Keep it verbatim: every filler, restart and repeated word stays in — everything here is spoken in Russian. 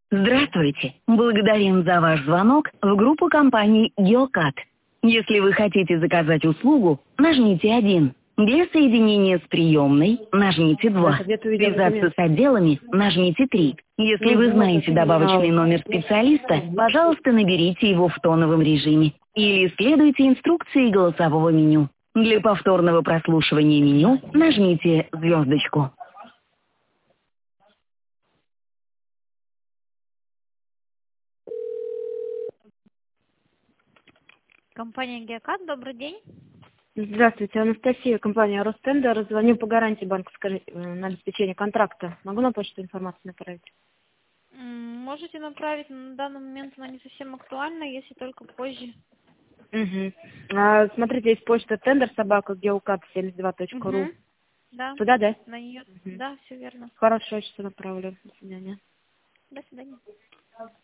Здравствуйте. Благодарим за ваш звонок в группу компании Geocat. Если вы хотите заказать услугу, нажмите один. Для соединения с приемной нажмите два. Связаться с отделами нажмите три. Если вы знаете добавочный номер специалиста, пожалуйста, наберите его в тоновом режиме. Или следуйте инструкции голосового меню. Для повторного прослушивания меню нажмите звездочку. Компания Geocat, добрый день. Здравствуйте, Анастасия, компания Ростендер. Звоню по гарантии банковской э, на обеспечение контракта. Могу на почту информацию направить? М, Можете направить, но на данный момент она не совсем актуальна, если только позже. Угу. А, смотрите, есть почта тендер собака geocat семьдесят два точка ру. Угу. Да, Туда, да? на нее. Угу. Да, все верно. Хорошо, сейчас направлю. До свидания. До свидания.